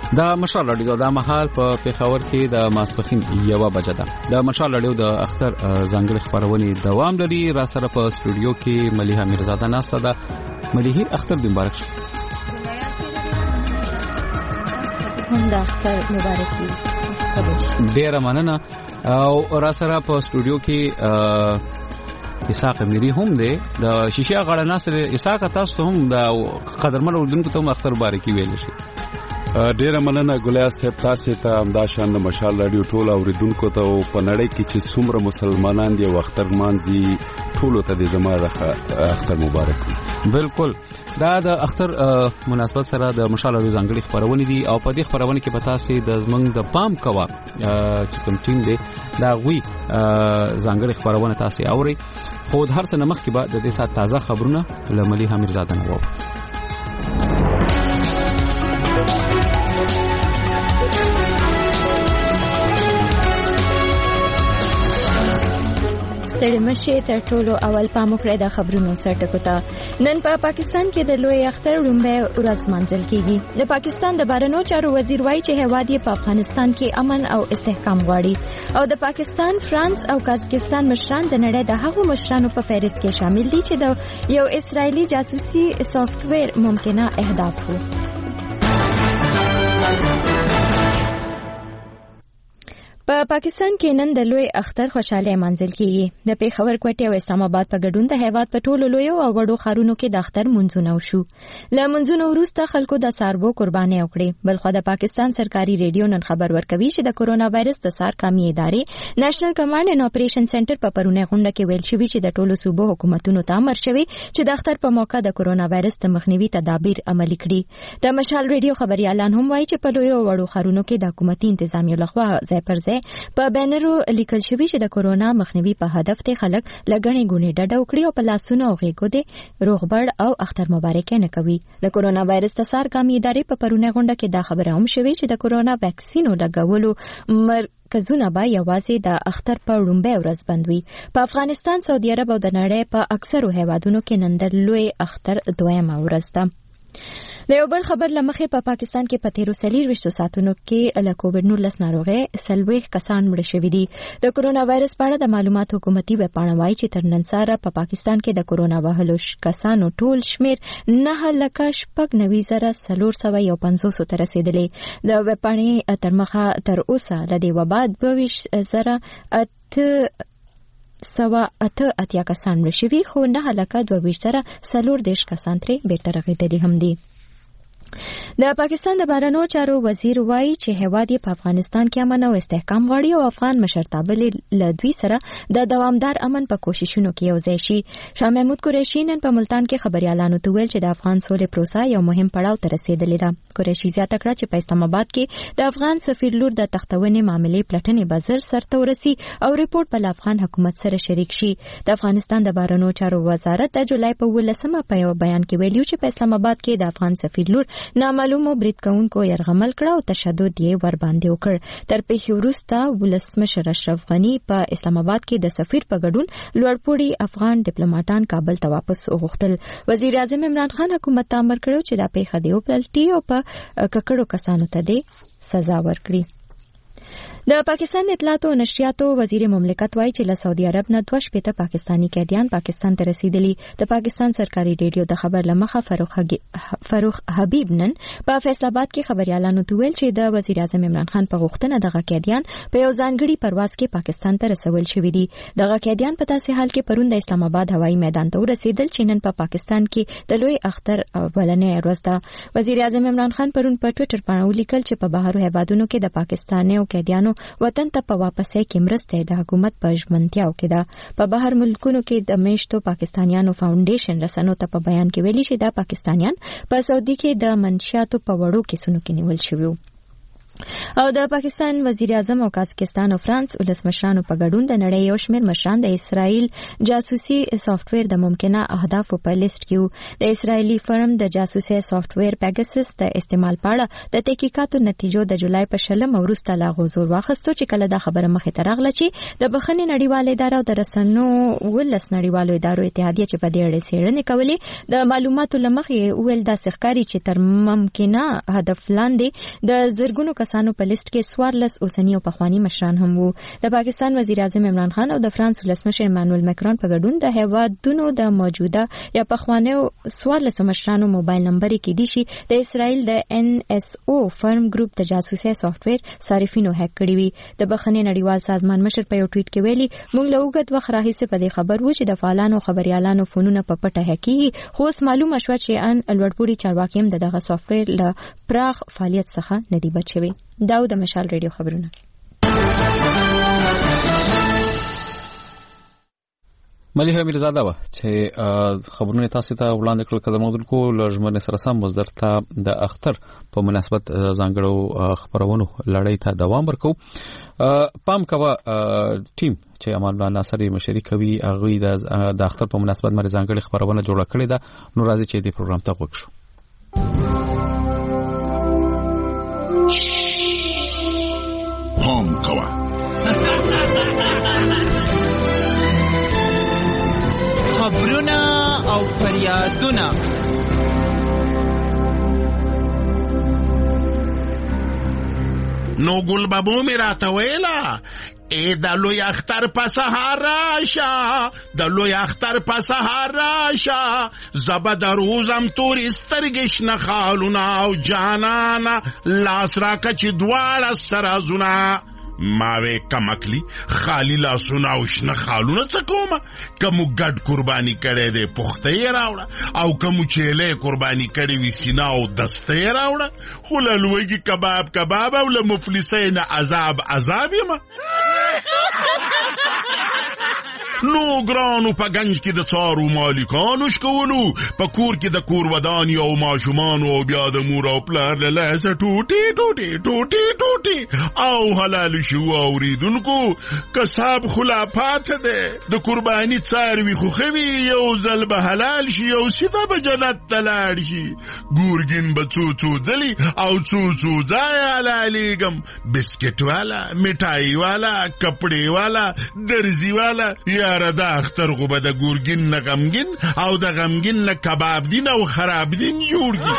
د مشال رادیو د مهال په پیښور کې د ماسپخین 1 بجه ده. د مشال رادیو د اختر ځانګړي خبرونه دوام لري. را سره په سټوډیو کې ملیحه میرزاده ناسته ده. ملیحه اختر دې مبارک شه. هم د اختر مبارک وي. ډیره مننه. او را سره په سټوډیو کې اسحاق میری هم دی د شیشه غړ ناصر. اسحاق تاسو هم د قدرمن اردوونکو ته اختر مبارکي ویل شي. ډیره مننه ګلیاس صاحب، تاسو ته همداشان د مشال رادیو ټول اوریدونکو ته په نړۍ کې چې څومره مسلمانان دي او اختر مانځي ټول ته د زماره اختر مبارک وي. بالکل دا د اختر مناسبت سره د مشال رادیو ځانګړي خبرونه دي او په دې خبرونه کې پتا سي د زمنګ د پام کوا چې کوم ټیم دی دا غوي ځانګړي خبرونه تاسو اوري. خو هر څه نمخ کې بعد د دې سات تازه خبرونه لملي حمیرزاده نو. ستړي مشه تر ټولو اول پام وکړئ د خبرونو سرټکو ته. نن په پاکستان کې د لوی اختر لومړی ورځ مانځل کیږي. د پاکستان د بهرنیو چارو وزیر وایي چې هیواد یې په افغانستان کې امن او استحکام غواړي او د پاکستان، فرانس او قزاقستان مشران د نړۍ د هغو مشرانو په فهرست کې شامل دي چې د یو اسرایلی جاسوسي سافټویر ممکنه اهداف وو. په پاکستان کې نن د لوی اختر خوشاله مانځل کیږي. د پیښور کوټې او اسلام آباد په ګډون د هیواد په ټولو لویو او وړو ښارونو کې د اختر منځونه وشو. له منځونو وروسته خلکو د ساربو قرباني وکړې. بلخو د پاکستان سرکاري ریډیو نن خبر ورکوي چې د کورونا وایرس د سار قومي ادارې نېشنل کمانډ اینډ اپریشن سنټر په پرونه غونډه کې ویل شوی چې د ټولو صوبو حکومتونو ته امر شوی چې د اختر په موقع د کورونا وایرس د مخنیوي تدابیر عملي کړي. د مشال ریډیو خبريالان هم وایي چې په لویو او وړو ښارونو کې د حکومتي انتظامیو لخوا ځای پر ځای په بینرو لیکل شوی چې د کورونا مخنیوي په هدف ته خلک لګڼې ګونې ډډه وکړي او په لاسونو او غېږو دې روغبړ او اختر مبارکي نه کوي. د کورونا وایرس د سار قومي ادارې په پرونه غونډه کې دا خبره هم شوې چې د کورونا ویکسینو لګولو مرکزونه به یوازې د اختر په لومړۍ ورځ بند وي. په افغانستان، سعودي عرب او د نړۍ په اکثرو هیوادونو کې نن د لوی اختر دویمه ورځ ده. د یو بل خبر لمخې په پاکستان کې په 13 ساعتونو کې له کووډ-19 ناروغۍ 40 کسان مړه شوي دي. د کورونا وایرس په اړه د معلوماتو حکومتي ویبپاڼه وایي چې تر نن سره په پاکستان کې د کورونا وهلو کسانو ټول شمیر 9,94,450 ته رسیدلی. د ویبپاڼې تر مخه تر اوسه له دې وبا 22,880 کسان مړه شوي، خو 9,22,440 کسان ترې بیرته رغېدلي هم دي. د پاکستان د بهرنیو چارو وزیر وایي چې هیواد یې په افغانستان کې امن او استحکام غواړي او افغان مشرتابه له دوی سره د دوامدار امن په کوششونو کې یوځای شي. شاه محمود قریشي نن په ملتان کې خبريالانو ته ویل چې د افغان سولې پروسه یو مهم پړاو ته رسیدلې ده. قریشي زیاته کړه چې په اسلام آباد کې د افغان سفیر لور د تختونې معاملې پلټنې بازار سرته ورسي او ریپورت په افغان حکومت سره شریک شي. د افغانستان د بهرنیو چارو وزارت د جولای په 18 په یو بیان کې ویلي چې په اسلام آباد کې د افغان سفیر لور نامعلومو برید کوونکو یرغمل کړ او تشدد یې ور باندې وکړ. تر پیښې وروسته ولسمشر اشرف غني په اسلام آباد کې د سفیر په ګډون لوړپوړي افغان ډیپلوماټان کابل ته واپس وغوښتل. وزیر اعظم عمران خان حکومت ته امر کړو چې دا پیښه دی وپلټي او په ککړو کسانو ته دې سزا ورکړي. د پاکستان اطلاعات او نشریاتو وزیر مملکت وایي چې له سعودي عرب نه 2 پاکستانی قیدیان پاکستان ته رسیدلي. د پاکستان سرکاري ریډیو د خبر لمخه فاروق حبیب نن په فیصل آباد کې خبريالانو ته ویل چې د وزیر اعظم عمران خان په غوښتنه دغه قیدیان په یو ځانګړي پرواز کې پاکستان ته رسول شوي دي. دغه قیدیان په داسې حال کې پرون د اسلام آباد هوایي میدان ته ورسېدل چې نن په پاکستان کې د لوی اختر ولنې ورځ ده. وزیر اعظم عمران خان پرون په ټوئیټر باندې ولیکل چې په بهرو هیوادونو کې د پاکستانیو قیدیانو وطن ته په واپسې کې مرسته د حکومت په ژمنتیاو کې ده. په بهر ملکونو کې د میشتو پاکستانیانو فاونډیشن رسنو ته په بیان کې ویلي چې دا پاکستانیان په سعودي کې د منشیاتو په وړو کیسونو کې نیول شوي. او د پاکستان وزیر اعظم او قازقستان او فرانس ولسمشرانو په ګډون د نړۍ یو شمېر مشران د اسرائیل جاسوسي سافټویر د ممکنه اهدافو په لیست کې د اسرائیلي فرم د جاسوسي سافټویر پیګاسس د استعمال په اړه د تحقیقاتو نتیجو د جولای په 20 وروسته لا غوزور واخیستو چې کله دا خبره مخې ته راغله چې د بخښنې نړیواله اداره او د رسنو ولس نړیوالو ادارو اتحادیه چې په دې اړه څېړنې کولې د معلوماتو لمخې ویل دا ښکاري چې تر ممکنه هدف لاندې د زرګونو کسانو په لیست کې 14 اوسنی او پخوانی مشران هم وو. د پاکستان وزیر اعظم عمران خان او د فرانس ولسمشر ایمانوئل مکرون په ګډون د هیوادونو د موجوده یا پخوانی 14 مشرانو موبایل نمبر کې دي چې د اسرائیل د NSO فرم ګروپ د جاسوسي سافټویر صارفینو هک کړی وي. د بخښنې نړیوال سازمان مشر په یو ټویټ کې ویلي موږ له وګت وخت راهیسې په دې خبر وو چې د فعالانو خبريالانو فونونه په پټه هکېږي، خو اوس معلومه شوه چې ان لوړپوړي چارواکي هم دغه سافټویر له پراخ فعالیت څخه ندي بچوي. داود مشال ریډیو خبرونه. مليحه میرزاده و چې خبرونه تاسو ته وړاندې کړل کله مودونکو لږمن سره سم مصدر ته د اختر په مناسبت ځانګړو خبرونو لړۍ ته دوام ورکو. پام کوه ټیم چې امان الله ناصری مشري کوي هغه د اختر په مناسبت مری ځانګړي خبرونه جوړه کړې ده. نو راځي چې دې پروګرام ته وګورو. پام کوه خبرونه او فریادونه نو ګل بابو می راته ویلا د لوی اختر په سهار راشه، د لوی اختر په سهار راشه، زبا د روزم تورې سترګې شنه خالونه او جانانه لاس راکه چې دواړه سره زونه. ماوی کمکلی خالی لاسونه او شنه خالونه څه کومه؟ کمو ګډ قرباني کړی دی پخته یې راوړه، او کمو چیلې قرباني کړی وي سینه او دسته یې راوړه. خو له لوږې کباب او له مفلسۍ نه عذاب یمه. نو ګرانو په گنج کې د څارو مالکانو شکولو، په کور کې د کور ودانی او ماشومانو او بیا د مور او پلار له لاسه ټوټې او حلال شو اوریدونکو کساب خلافات ده. د قربانی څاروي خو خوي یو ځل به حلال شي او سیده به جنت ته لاړ شي. ګورګین به څو ځلي او څو ځای حلالېږم، بسکټ والا، مټای والا، کپڑے والا، درزی والا. یاره دا اختر خو به د ګورګین نه غمګین او د غمګین نه کباب دین او خراب دین جوړ دي.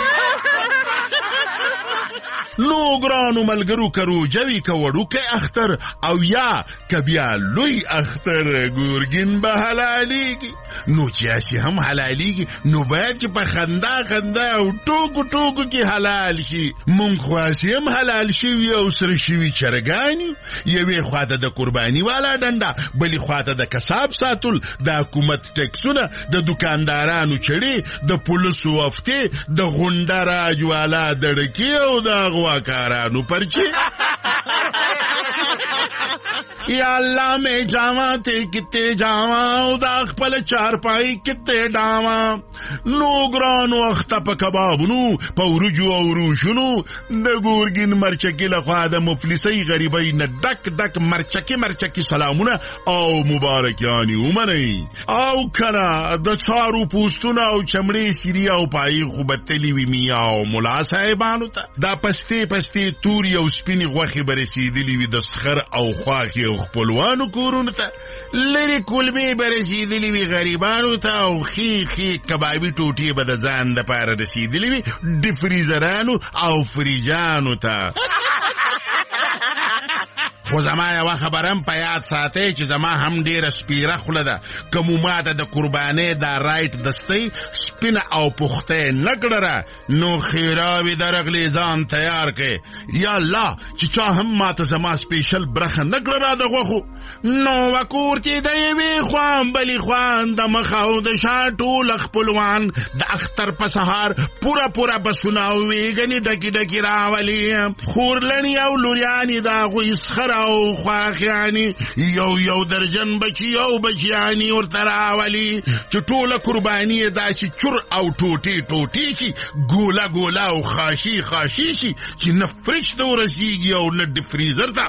نو ګرانو ملګرو کرو جوی کوړو کې اختر او یا کبیا لوی اختر ګورګین به حلاليږي. نو چې اسی هم حلاليږي نو باید چې په خندا او ټوکو کې حلال شي. مونږ خو اسی هم حلال شي او سره شي چرګانی، یوې خواته د قربانی والا ډنډه، بلې خواته د کساب ساتل، د حکومت ټیکسونه، د دکاندارانو چړې، د پولیسو افته، د غونډه راج والا دړکی او د غواکارانو پرچی. یا اللہ میں جاواں تے کتے جاواں او دا خپل چارپائی کتے ڈاواں. نو ګرانو اخته په کبابونو په ورجو او روشونو د ګورګین مرچکی لخوا د مفلسۍ غریبۍ نه ډک مرچکی سلامونه او مبارکیانی ومنئ. او کنا د څارو پوستونه او چمړې سیری او پای خوبتلی وی میا او ملا صاحبانو ته دا پستی توري او سپینی غوخي برسیدلی وی د سخر او خواخي او خپلوانو کورونو ته، لری کلمې برسیدلی وی غریبانو ته، او خی کبابي ټوټې به د ځان د پاره رسیدلی وی د فریزرانو او فریجانو ته. خو زما یوه خبرم په یاد ساتئ چې زما هم ډېره سپیره خوله ده. که مو ماته د قربانۍ دا رایټ دستی سپینه او پخته نه کړره نو خیراوې درغلې ځان تیار کړئ. یا الله چې چا هم ماته زما سپیشل برخه نه کړه را د غوښو نو وکور کې د یوې خوان بلې خوان د مخ او د شا ټول خپلوان د اختر په سهار پوره بسونه او ویګنې ډکې راولي. خورلڼې او لوریانې د هغوی سخر او خواخیانی یو درجن بچیانی ورته راولي چې ټوله قرباني داسې چور او ټوټې شي ګوله او خاشي شي چې نه فرش ته ورسیږي او نه د فریزر ته.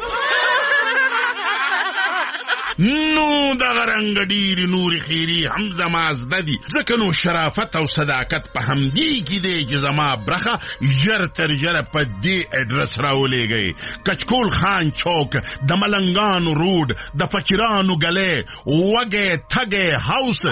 نو دغه رنګ ډېرې نورې خیرې هم زما زده دي، ځکه نو شرافت او صداقت په همدې کې دی چې زما برخه ژر تر ژره په دې اډرس راولېږئ: کچکول خان چوک، د ملنګانو روډ، د فقیرانو ګلې، وږی تږی هاوس.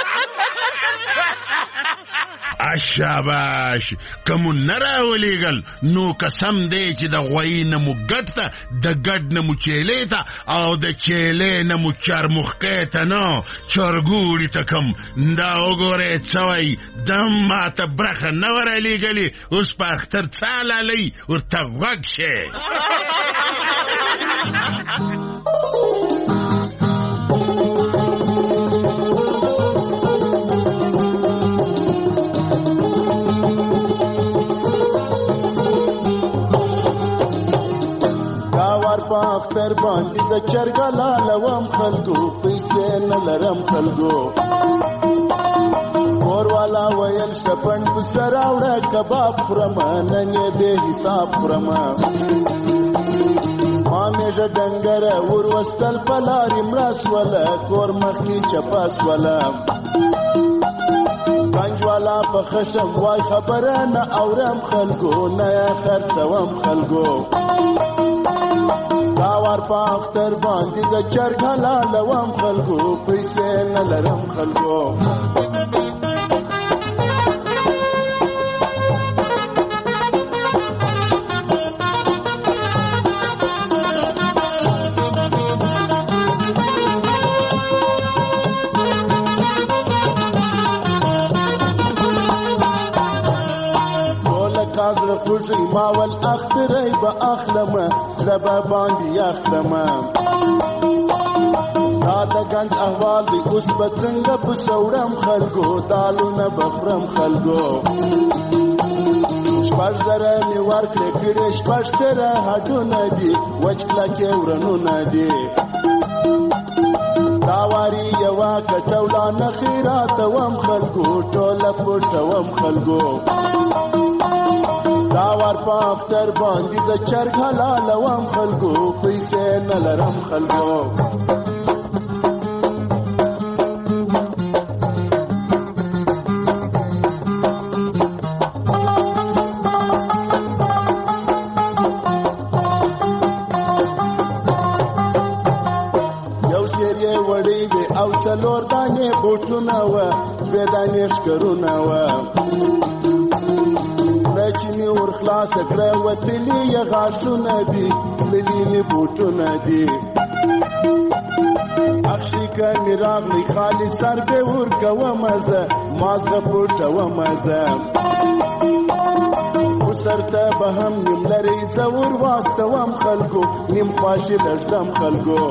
شاباش، کوم نه راولېږل نو قسم دی چې د غویی نه مو ګډ ته، د ګډ نه مو چیلې ته، او د چیلې نه مو چرمخکۍ ته نه چرګوړي ته کم. دا وګورئ څه وایي، دم ماته برخه نه ورالېږلې، اوس په اختر څه حلالوي ورته غوږ شئ. اختر باندې د چرګ لالوم خلکو، پیسې نه لرم خلکو. کور والا ویل شپن په سر راوړه، کباب خورم نن یې بې حساب خورم. ما میژه ډنګره ور وستل په لارې مړه سوله، کور مخکې چپه سوله. گنج والا په خشم وای خبره نه اورم خلکو، نه یې خرڅوم خلکو. داور په اختر باندې د چرګ حلالوم خلکو، پیسې نه لرم خلکو. کاغړ خوشي ماول اخترای به اخلمه، زړه به باندې اخلمه. دا د ګنج احوال دی اوس به څنګه په سوړم خلکو، دالونه به خورم خلکو. شپږ زره مې ورکړې پیړې، شپږ زره هډونه دي، وچ کلکې ورنونه دي. دا واري یوه کټوله نه خیراتوم خلکو، ټوله پټوم خلکو. داور په اختر باندې د چرګ حلالوم خلکو، پیسې نه لرم خلکو. یو شیر یې وړې وې او څلور دانې بوټونه وه، دوې دانې ښکرونه وه. چې مې ور خلاص کړه وتلي یې غاښونه دي، تللي مې بوټونه دي. اخشي که مې راغلی خالي سر به ورکومه زه، مازغه پټومه زه. سر ته به هم نیم لرې زه ور واستوم خلکو، نیم خواشي لږدم خلکو.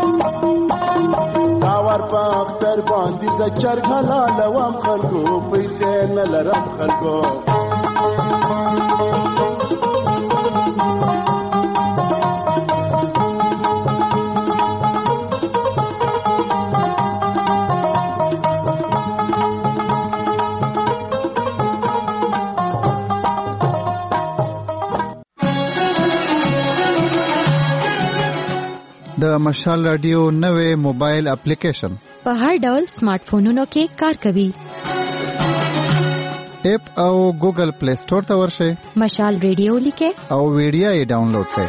داور په اختر باندې د چرګ حلالوم خلکو، پیسې نه لرم خلکو. د مشال رادیو نوې موبایل اپلیکیشن په هر ډول سمارټ فونونو کې کار کوي. اپ او ګوګل پلی سٹور ته ورشئ، مشال رادیو لیکه او ویډیو یې ډاونلوډ کړئ.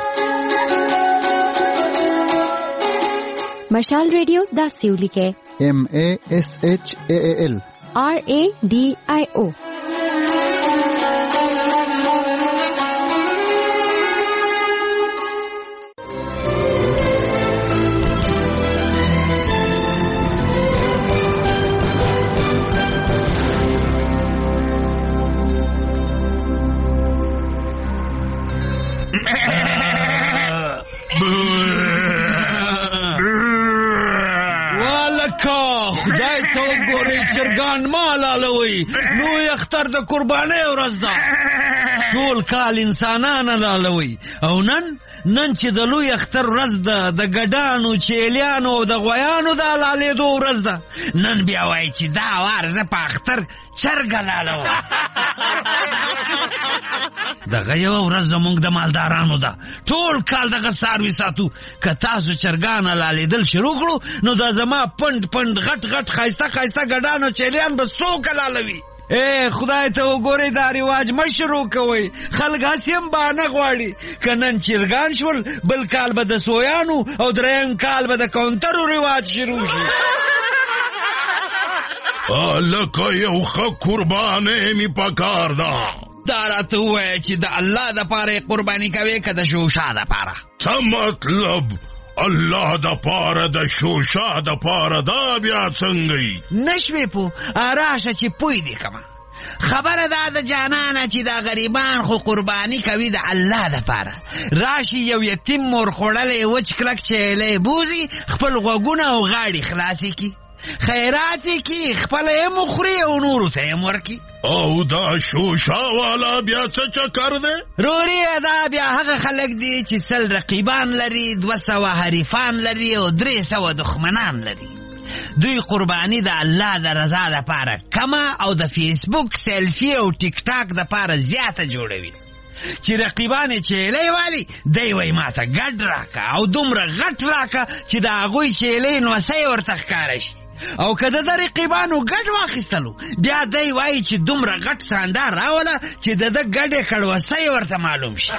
مشال رادیو داسې ولیکه: MASHAAL RADIO. خدای ته وګورئ، چرګان مال حلالوي، لوی اختر د قربانۍ ورځ ده، ټول کال انسانان حلالوي، او نن نن چې د لوی اختر ورځ ده، د ګډانو چیلیانو او د غویانو د حلالېدو ورځ ده، نن بیا وایي چې دا وار زه په اختر چرګه لالوم. دغه یوه ورځ زموږ د مالدارانو ده، ټول کال دغه څاروي ساتو. که تاسو چرګان حلالېدل شروع کړو نو دا زما پنډ پنډ غټ غټ ښایسته ښایسته ګډان او چیلیان به څوک حلالوي؟ خدای ته وګورئ، دا رواج مه شروع کوئ. خلک هسې هم بهانه غواړي. که نن چرګان شول، بل کال به د سویانو او دریم کال به د کونترو رواج شروع شي. لکه یو ښه قربانۍ مې پکار ده. دا راته ووایه چې د الله دپاره یې قرباني کوې که د شوشا دپاره؟ څه مطلب؟ الله د پاره د شوشا د پاره دا بیا څنګه؟ نشوې پو راشه چې پوی دی کما. خبره دا د جانانه چې دا غریبان خو قربانی کوي د الله د پاره. راشي یو یتیم مور خوړلې وچ کلک چیلی بوزي، خپل غوږونه او غاړي خلاصي کی، خیرات کی، خپل هم وخوري او نورو ته هم ورکي. او دا شوشا والا بیا څه چکر دی؟ روري دا بیا هغه خلک دي چې 100 رقیبان لري، 200 حریفان لري او 300 دښمنان لري. دوی قربانی د الله د رضا دپاره کمه او د فیسبوک سیلفي او ټیک ټاک دپاره زیاته جوړوي. چې رقیبان چیلی والی دی وای ماته ګډ راکه او دومره غټ راکه چې د هغوی چیلی نوسی ورته ښکاره شي. او که د رقیبانو ګډ واخیستلو بیا دی وایي چې دومره غټ ساندار راوله چې د ده ګډې کړوسی ورته معلوم شي.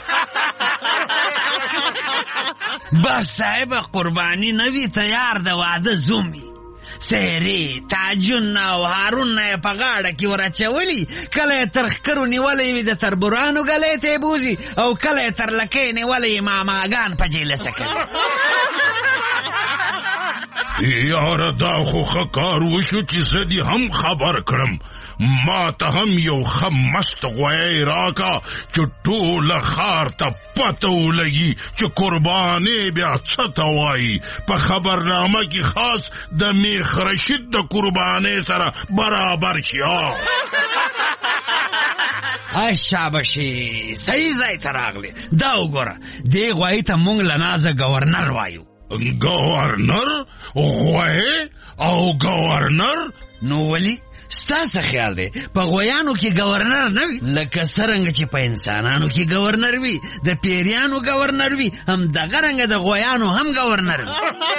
بس صاحب قربانی نوی تیار د واده زومی، سهری تاجون او هارون نه په غاړه کې ورچولی، کله یې تر ښکرو نیولی وي د تربورانو ګلی ته بوزي او کله یې تر لکۍ نیولی ماماګان په جیلسه کوي. یاره دا خو ښه کار وشو چې زه دې هم خبر کړم. ما ته هم یو ښه مست غویی راکه چې ټوله ښار ته پته ولګي چې قربانې بیا څه ته وایي. په خبرنامه کې خاص د میخ رشید د قربانۍ سره برابر شي. شاباشي، صحیح ځای ته راغلی. دا وګوره، دې غویي ته مونږ له نازه ګورنر وایو. گورنر؟ غوی او گورنر؟ نو ولی؟ ستا څه خیال دی په غویانو کې گورنر نه وي؟ لکه څرنګه چې په انسانانو کې گورنر وي، د پیریانو گورنر وي، همدغه رنګه د غویانو هم گورنر وي.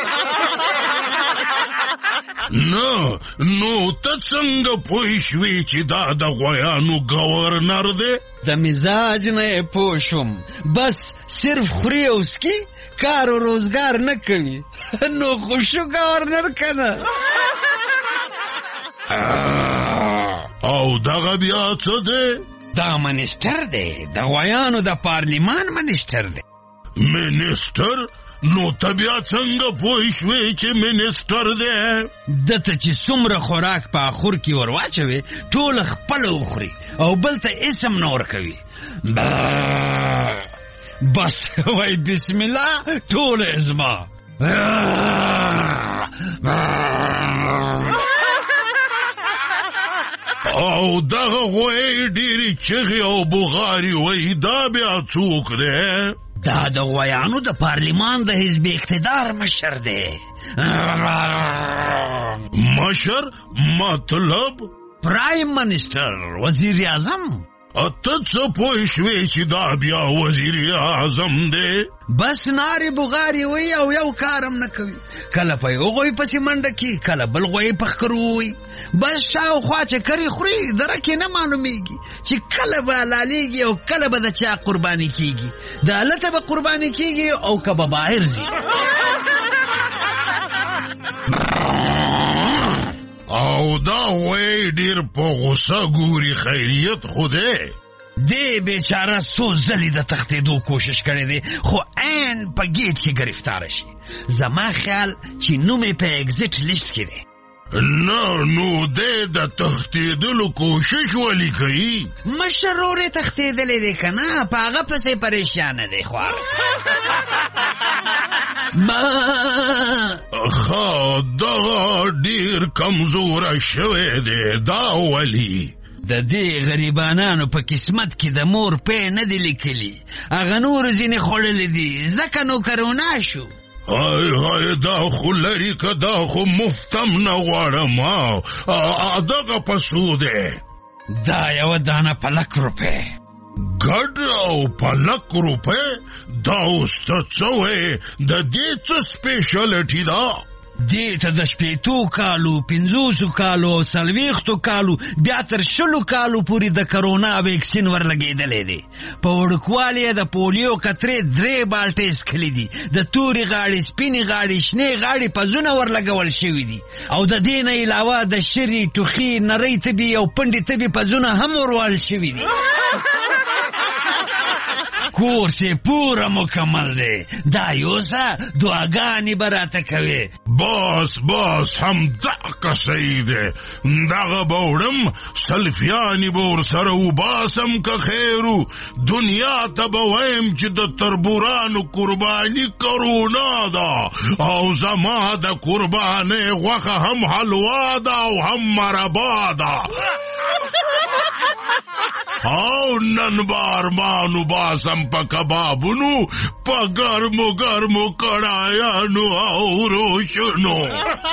نو ته څنګه پوه شوې چې دا د غویانو گورنر دی؟ د مزاج نه پوه شوم. بس صرف خوري او سکي، کار و روزگار نه کوي، نو خوشو گورنر کنه. او دغه بیا څه دی؟ دا منیسټر دی، د غویانو د پارلیمان منیسټر دی. منیسټر؟ نو ته بیا څنګه پوه شوې چې منیسټر دی؟ دته چې څومره خوراک په اخور کې ور واچوي ټول خپله وخوري او بل ته اسم نه ورکوي. بس وای بسم الله ټول ازما. او دغه غوی ډیرې چغې او بغارې وایي، دا بیا څوک دی؟ دا د غویانو د پارلیمان د حزب اقتدار مشر دی. مشر مطلب؟ پرایم منیسټر، وزیر اعظم. ته څه پوه شوې چې دا بیا وزیر اعظم دی؟ بس نارې بغارې وایي او یو کارم نه کوي. کله په یو غوی پسې منډه کي، کله بل غوی په ښکرو وایي. بس شاوخوا چکرې خوري، درکې نه معلومیږي چې کله به حلالېږي او کله به د چا قرباني کېږي. د هلته به قرباني کېږي او که به بهر ځي. او دا غوی ډیر په غوسه ګوري، خیریت خو دی؟ دی بیچاره څو ځلې د تښتېدو کوشش کړی دی خو عین په ګیټ کې ګرفتاره شي. زما خیال چې نوم یې په ایگزیټ لیست کې دی. نو دی د تښتېدلو کوشش ولې کوي؟ مشر ورور یې تښتېدلی دی که نه، په هغه پسې پریشانه دی. خوار دغه ډیر کمزوره شوی دی، دا ولی؟ د دې غریبانانو په قسمت کې د مور پی نه دی لیکلي، هغه نور ځینې خوړلی دي ځکه نو کرونا شو. هاي دا خو لري که دا خو مفتم نه غواړم، دغه په څو دی؟ دا یوه دانه پلک روپۍ. ګډ او پلک روپۍ؟ دا اوس ته څه وایې؟ د دې څه سپیشلټي ده؟ دې ته د 80 کالو 50 کالو او 40 کالو بیا تر 100 کالو پورې د کرونا ویکسین ورلګېدلی دی. په وړوکوالي د پولیو کترې 3 بالټې څښلي دي، د تورې غاړې، سپینې غاړې، شنې غاړې پزونه ورلګول شوي دي، او د دې نه علاوه د شري، ټوخي، نرۍ تبې او پنډې تبې پزونه هم وروال شوي دي. کورس یې پوره مکمل دی. دا یوسه دعاګانې به راته کوې. بس همدغه صحیح دی. دغه به وړم، سلفیانې به ورسره وباسم که خیرو. دنیا ته به وایم چې د تربورانو قرباني کرونا ده، او زما د قربانۍ غوښه هم حلوا ده او هم مربا ده. او نن بار مانو باسم په کبابونو، په ګرمو کړایانو او روشنو.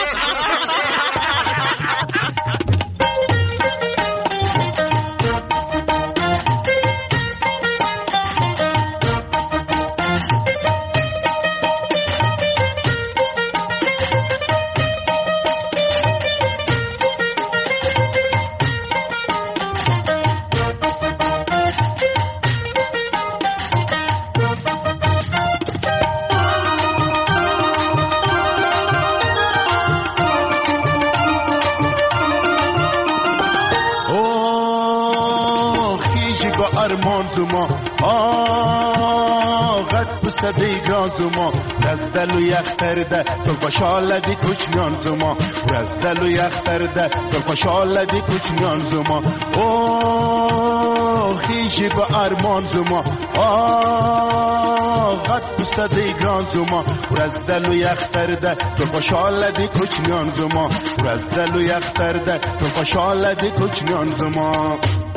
صدی گران زما رزدل و یختر ده تو خوشحال دی کوچنیان زما رزدل و یختر ده تو خوشحال دی کوچنیان زما. او خیشی با ارمان زما غد صدی گران زما رزدل و یختر ده تو خوشحال دی کوچنیان زما رزدل و یختر ده تو خوشحال دی کوچنیان زما.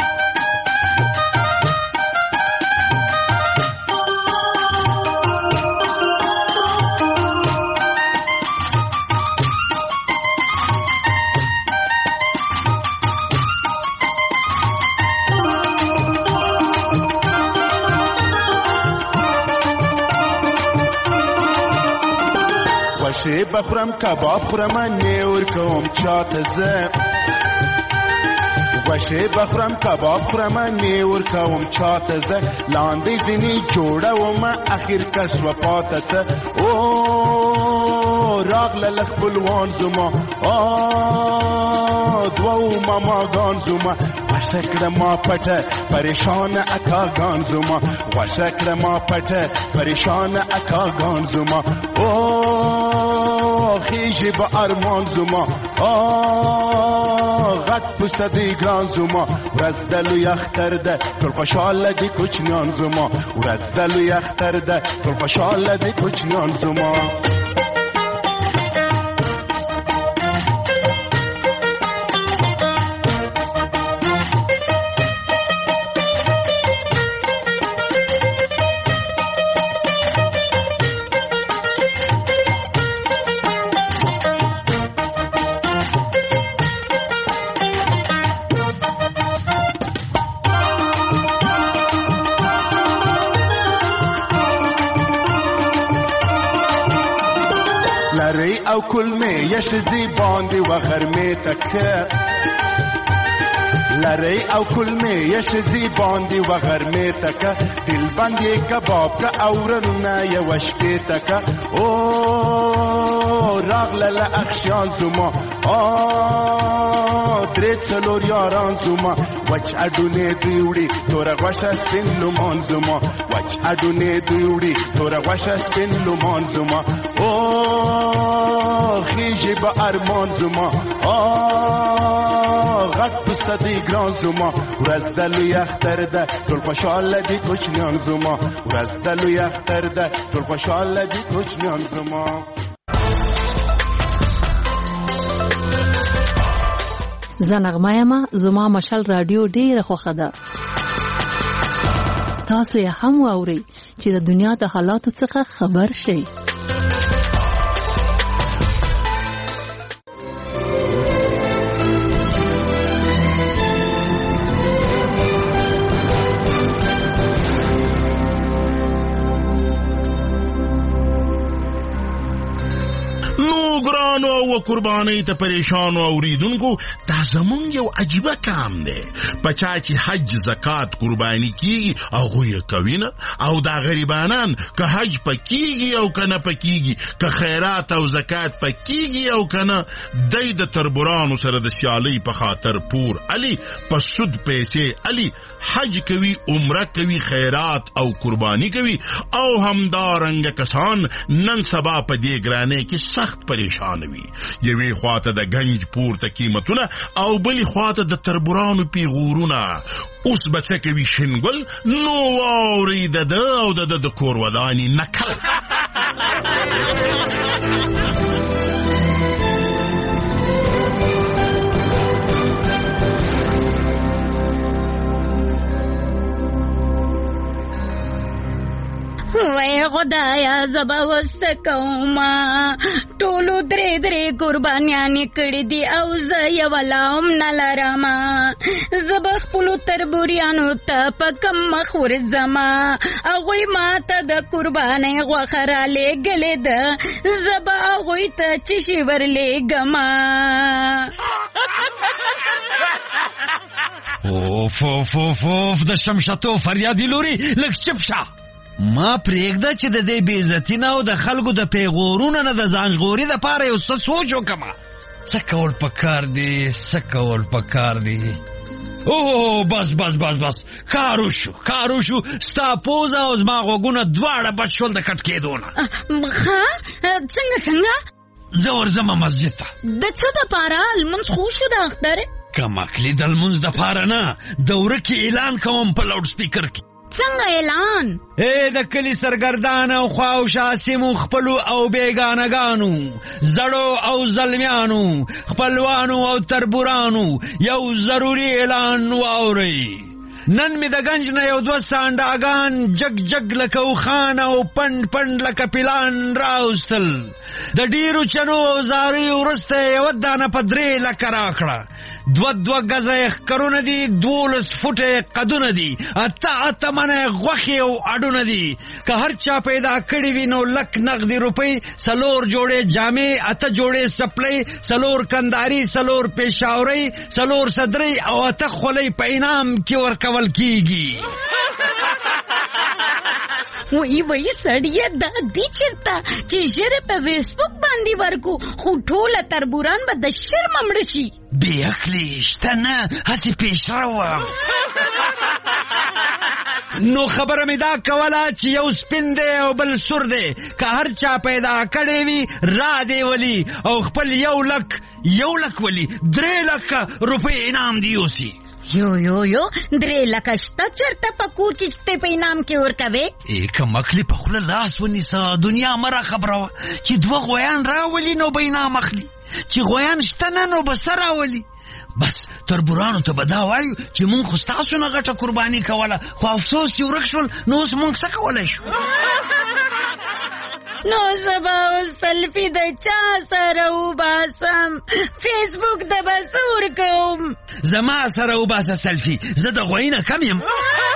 وشه بخورم کباب خورم نیور کوم چاته زه وشه بخورم کباب خورم نیور کوم چاته زه لاندې ځینې جوړوم اخر کس وفاته او راغله خپلوان زما دوو ماماګان زما غوښه کړه ما پټه پریشان اکاګان زما غوښه کړه ما پټه پریشان اکاګان زما. او خیژې به ارمان زما غټ پسته دی ګران زما ورځ دلو یختر ده ټول خوشحاله دي کوچنیان زما ورځ دلو یختر ده ټول خوشحاله دي کوچنیان زما. لری او کلمه یشزی باندی و غرمه تکه لری او کلمه یشزی باندی و غرمه تکه دل بندی کباب که اورن یوش پی تکه او راغله لأخشان زما درې څلور یاران زما وچ اډونه دیوړي تور غوښه سپین لومان زما وچ اډونه دیوړي تور غوښه سپین لومان زما. او خیژې به ارمان زما غټ پسته دی ګران زما ورځ دلو یختر ده ټول خوشحاله دي کوچنیان زما ورځ دلو یختر ده ټول خوشحاله دي کوچنیان زما. زه نغمه یم. زما مشال رادیو ډیره خوښه ده. تاسو یې هم واورئ چې د دنیا د حالاتو څخه خبر شئ. ګرانو او قربانۍ ته پریشانو اوریدونکو، دا زمونږ یو عجیبه کام دی. پچا چې حج زکات قرباني کیږي هغوی یې کوي نه، او دا غریبانان که حج پکیږي او که نه پکیږي، که خیرات او زکات پکیږي او که نه، دی د تربورانو سره د سیالۍ په خاطر پور علي، په سود پیسې علي، حج کوي، عمره کوي، خیرات او قرباني کوي، او همدارنګه کسان نن سبا په دې ګرانۍ کې سخت پریشان وي. یوې خواته د گنج پورته قیمتونه او بلې خواته د تربورانو پیغورونه. اوس به څه کوي شینګل؟ نو واورئ د ده او د ده د کور ودانې نکل. وای خدایا زبا وسکوما ټولو درې قربانیانې کړې دي او زه یو لام نه لرم. زبا خپلو تربوریانو ته په کم مخ ورځما، هغوی ما ته د قربانۍ غوښه رالیږلې ده، زبا هغوی ته چې شي ورلیږما. اوف اوف اوف اوف د شمشتو فریادي لوري لږ چپ شه. ما پرېږده چې د دې بې عزتي نه او د خلکو د پیغورونو نه د ځان ژغوري دپاره یو څه سوچ وکړمه. څه کول پکار دي، څه کول پکار دي. اوه بس بس بس بس، کار وشو. ستا پوزه او زما غوږونه دواړه بچ شول د کټ کېدو نه. څنګه زه ورځمه مسجد ته. د څه دپاره؟ لمونځ خو شو د اختر؟ کمکلي د لمونځ دپاره نه، دوره کې اعلان کوم په لاوډ سپیکر کې. څنګه اعلان؟ د کلی سرګردان او خواوشا سیمو خپلو او بیگانگانو، زړو او زلمیانو، خپلوانو او تربورانو یو ضروری اعلان واورئ. نن می د گنج نه یو 2 سانډاګان جگ جگ لکه اوخان او پند پند لکه پیلان راوستل. د ډیرو چنو او زاریو وروسته یوه دانه په 3 لکه راکړه. 2 گزه ښکرونه دي، 12 فوټه قدونه دي، 8 منه غوښې او اډونه دي. که هر چا پیدا کړي وي نو لک نغدي روپۍ، 4 جوړې جامې، 8 جوړې سپلۍ، 4 کنداري، 4 پېښاورۍ، 4 صدرۍ او 8 خولۍ په انعام کې ورکول کیږي. وای سړیه دا دی چېرته چې ژر په فیسبوک باندې ورکو، خو ټوله تربوران به د شرمه مړه شي. بې عقلې شته نه، هسې پیشرو وم. نو خبره می دا کوله چې یو سپین دی او بل سور دی، که هر چا پیدا کړی وي را دی ولی او خپل 1 لک ولی 3 لکه روپۍ انعام دی یوسي. یو 3 لکه شته چېرته په کور کې چې ته په انعام کې ورکوې؟ که مکلي په خوله لاس ونیسه، دنیا مه را خبره وه چې 2 غویان راولي نو به انعام اخلي، چې غویان شته نه نو به څه راولي. بس تربورانو ته به دا وایو چې مونږ خو ستاسو نه غټه قرباني کوله، خو افسوس چې ورک شول، نو اوس مونږ څه کولی شو؟ نو زبا سلفی د چا سره وباسم؟ فیسبوک د بسور کوم. زما سره وباسه سلفی، زه د غوی نه کم یم.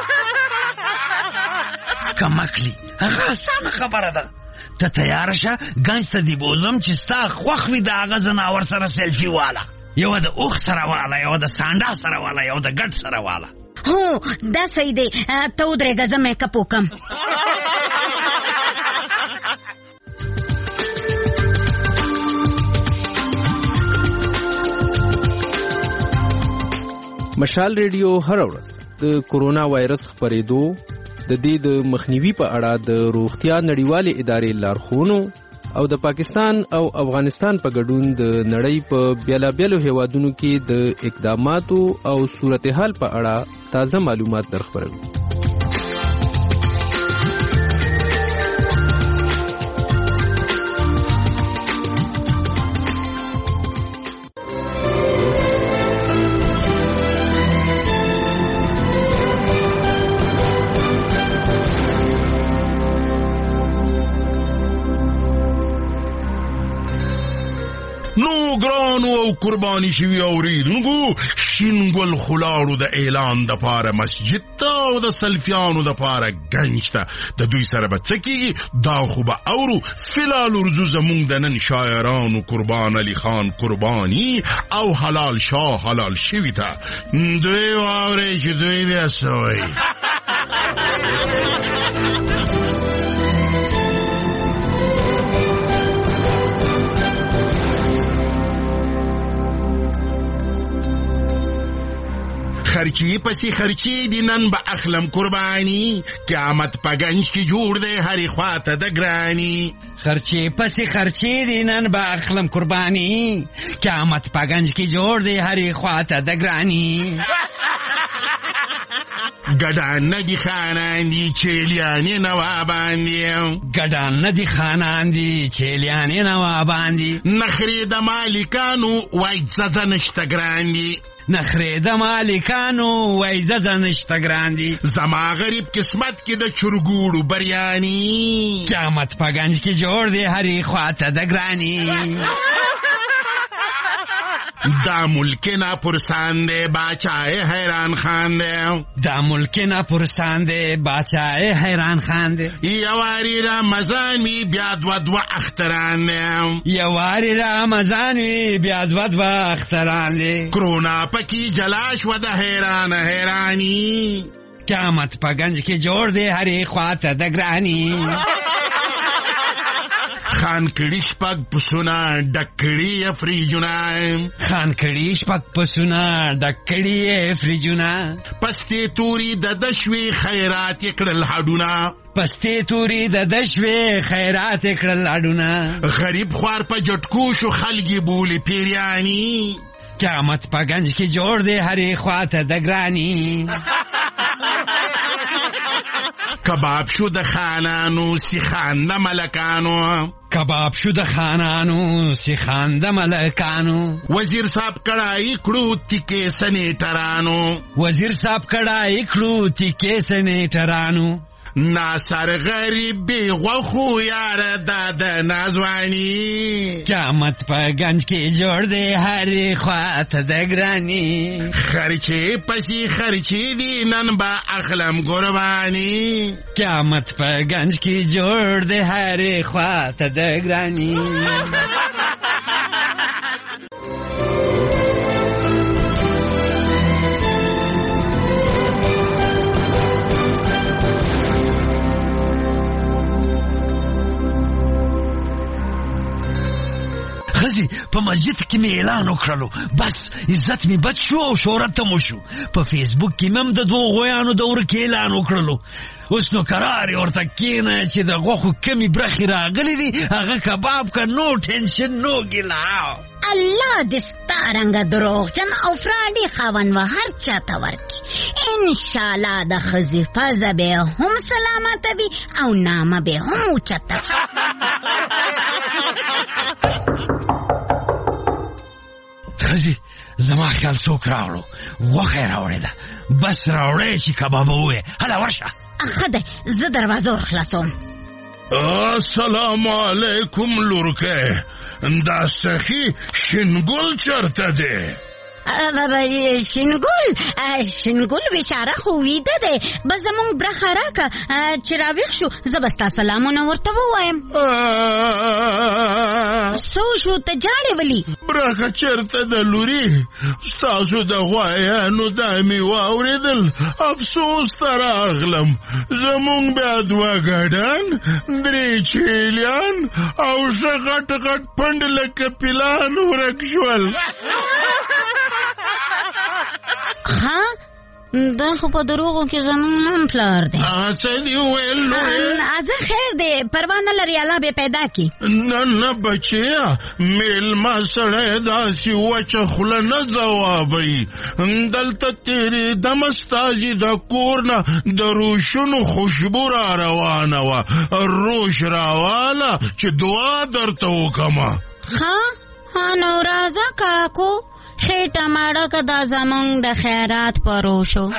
کمکلی هغه اسانه خبره ده. ته تیاره شه، گنج ته دی بوزم چې ستا خوښ وي د هغه زناور سره سلفي واله، یو د اوښ سره واله، یو د سانډا سره واله، یو د ګډ سره واله. هو دا صحیح دی، ته ودرېږه زه میک اپ وکم. مشال ریډیو هر ورځ د کورونا وایرس خپرېدو، د دې د مخنیوي په اړه د روغتیا نړیوالې ادارې لارښوونو او د پاکستان او افغانستان په ګډون د نړۍ په بیلابیلو هیوادونو کې د اقداماتو او صورتحال په اړه تازه معلومات درخبروي. ګرانو او قرباني شوي اوریدونکو، شین ګل خلاړو د اعلان د پاره مسجد ته او د سلفیانو د پاره گنج ته. د دوی سره به څه کېږي دا خو به اورو. فلال ورځو زمونږ د نن شاعرانو قربان علي خان قرباني او حلال شاه حلال شوي ته. دوی واورئ چې دوی بیا څه وایي. خرچی پسی خرچی دی نن با اخلم قربانی، قیامت پا گنج کی جوړ دی هری خواته د ګرانی. خرچی پسی خرچی دی نن با اخلم قربانی، قیامت پا گنج کی جوړ دی هری خواته د ګرانی. گډان ندی خانان دی چیلیانی نوابان دی، گډان ندی خانان دی چیلیانی نوابان دی. نخری د مالکانو وای ززه نشته ګران دی، نخری د مالکانو وای ززه نشته ګران دی. زما غریب قسمت کې د چرګوړو بریانی، قیامت په گنج کې جوړ دی هری خواته د ګرانی. دا ملک نا پرسان دے باچائے حیران خان دے، دا ملک نا پرسان دے باچائے حیران خان دے. یواری رمضان وی بیاد ودو اختران دے، یواری رمضان وی بیاد ودو اختران دے. کرونا پکی جلاش ود حیران حیرانی، قیامت پا گنج کی جوڑ دے ہری خواته د ګرانی. خان کړي شپږ پسونه ډکړي افریجونه، خان کړي شپږ پسونه ډکړي افریجونه. پستې توري د دشوي خیرات کړل هډونه، پستې توري د دشوي خیرات کړل هډونه. غریب خوار په جټکو شو خلګي بولی پیریانی، قیامت په گنج کې جوړ دی هری خواته د ګرانی. کباب شو د خانانو سیخان د ملکانو، کباب شو د خانانو سیخان د ملکانو. وزیر صاحب کړای کړو تیکې سنیټرانو، وزیر صاحب کړای کړو تیکې سنیټرانو. ناصر غریب بی غوخو یار داد نازوانی، قیامت په گنج کې جوړ دی هر خواته د ګرانی. خرچی پسی خرچی دی نن با اخلم قربانی، قیامت په گنج کې جوړ دی هر خواته د ګرانی. خزي په مسجد کې می اعلان وکړلو، بس عزت می بچ شو او شهرت مو شو. په فیسبوک کې مم د دوه غویانو دور کې اعلان وکړلو. اوس نو قرار ورته کېنه چې د غوښو کمی برخې راغلي دي هغه کباب کا، نو ټینشن نو ګیلا. الله دې ستارنګه دروغجن او فراډي خاون و هر چاته ورکي. ان شاء الله د خزي فزه به هم سلامت وي او نامه به هم اوچته. خزي زما خیال څوک راوړو، غوښه راوړې ده، بس راوړې چې کباب وې. هله ورشه. خدای زه دروازه ور خلاصوم. السلام علیکم لورکه، دا سخی شینګل چرته دی؟ شینګل بیچاره خو ویده دی، بس زمونږ برخه راکه چې راویښ شو زه به ستا سلامونه ورته ووایم. څه وشو ته جاړې ولي؟ برخه چرته د لوري؟ ستاسو د غوایانو دا مې واورېدل، افسوس ته راغلم. زمونږ بیا دوه ګډان، درې چیلیان او ښه غټ غټ پنډ لکه پیلان ورک شول. ها دا خو په دروغو کې زمون هم پلار دی. څه دی ویل لورې؟ ازه خیر دی، پروا نه لري، الله به پیدا کی. نه بچیا، میلمه سړی داسې وچه خوله نه ځوابوي. دلته تیرې دمه ستاسې د کور نه د روشونو خوشبو را روانه وه، روش راواله چې دعا درته وکمه. ها نو راځه کاکو، خیټه ماړه که دا زمونږ د خیرات پروشو.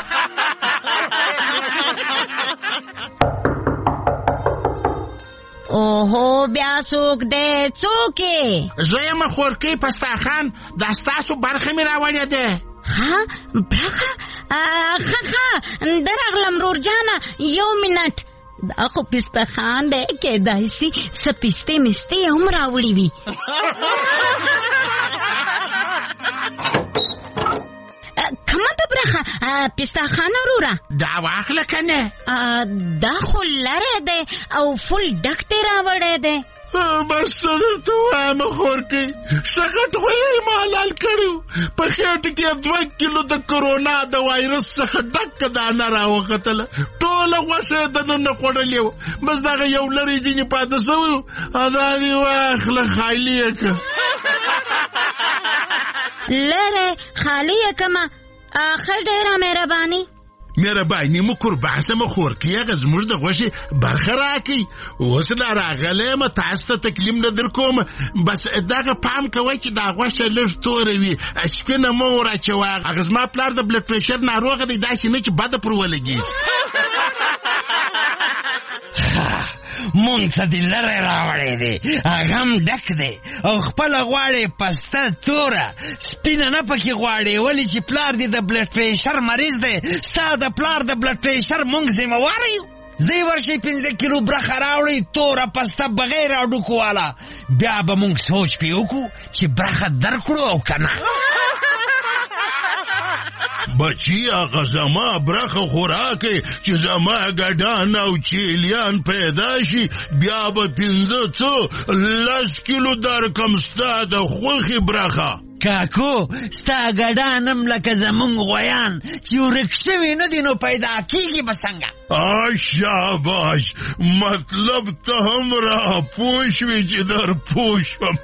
اوهو بیا څوک دی څوک یې؟ زه یم خورکۍ پستا خان، دا ستاسو برخه مې راوړې ده. ها برخه؟ ښه درغلم ورور جانه، 1 منټ. دا خو پستا خان دی، کیدای سي څه پیستې مستې هم راوړي وي. کمه ده برخه پستا خان وروره؟ دا واخله کنه. دا خو لرې دی او فل ډک دی راوړی دی. بس څه درته ووایم خورکۍ، ښه غټ غویی ما حلال کړي، په خېټه کې 2 کیلو د کرونا د وایرس څخه ډکه دانه راوختله، ټوله غوښه یې دننه خوړلې وه، بس دغه یو لرې ځینې پاته سوی و، دا دې واخله خالي یې کړه. لرې خالي یې کړمه، ښه ډېره مهرباني. مهرباني مو قربان سمه خورکۍ، هغه زموږ د غوښې برخه راکړئ. اوس لا راغلی یم، تاسو ته تکلیف نه در کوم، بس دغه پام کوئ چې دا غوښه لږ توره وي، سپینه مه وراچوه. هغه زما پلار د بلډ پریشر ناروغه دی، داسې نه چې بده پر ولګي. مونږ ته دې لرې راوړی دی، هغه هم ډک دی او خپله غواړې پسته توره، سپینه نه پکې غواړې، ولې چې پلار دې د بلډ پریشر مریض دی. ستا د پلار د بلډ پریشر مونږ ذمهواره یو. ځئ ورشئ 5 کیلو برخه راوړئ، توره پسته بغیر هډوکو والا، بیا به مونږ سوچ پې وکړو چې برخه درکړو او که نه. بچی آقا زما برخه خوراکه چې زما گډان او چیلیان پیدا شي، بیا به 15 کیلو درکم ستا د خوښې برخه. کاکو ستا گډانم لکه زمونږ غویان چې ورک شوي نه دي، نو پیدا کېږي به څنګه؟ شاباش، مطلب ته هم را پوه شوې چې در پوه شوم.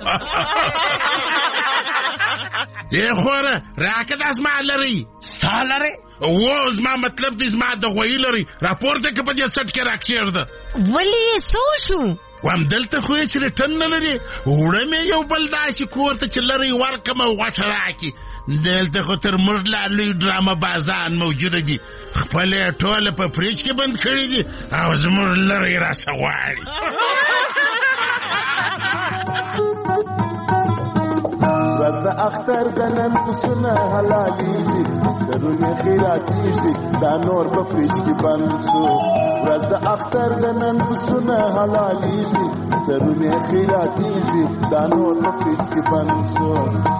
خوره راکه دا زما لري. ستا لري؟ و زما مطلب دی زما د غویی لري، راپورته که په دې څټ کې راکښېږده. ولې څه شو؟ همدلته خو هېڅ ریټن نه لري، وړه مې یو بل داسې کور ته چې لرې ورکړم او غوښه راکړي. دلته خو تر موږ لا لوی ډرامه بازان موجوده دي، خپل یې ټوله په فریج کې بند کړي دي او زموږ لرې راڅه غواړي. ورځ د اختر د نن پسونه حلالېږي، سرونه خیراتېږي، دا نور په فریج کې بند شو. ورځ د اختر د نن پسونه حلالېږي، سرونه خیراتېږي، دا نور په فریج کې بند شو.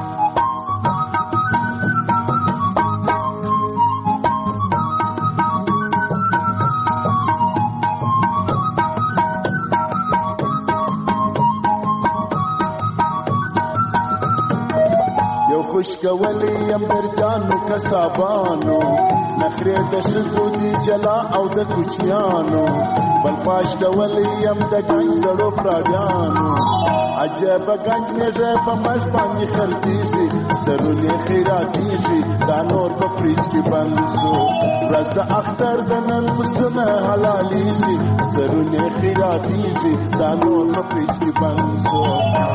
خوشکولی یم در جانو کسابانو، نخری د ښځو دی جلا او د کوچنیانو، بل فاش کولی یم د ګنج زړو پراډیانو. عجبه ګنج میږه په مش باندې خرڅېږي، سرونه خیراتېږي، دا نور په فریج کې بند شو. ورځ د اختر د نن پسونه حلالېږي، سرونه خیراتېږي، دا نور په فریج کې بند شو.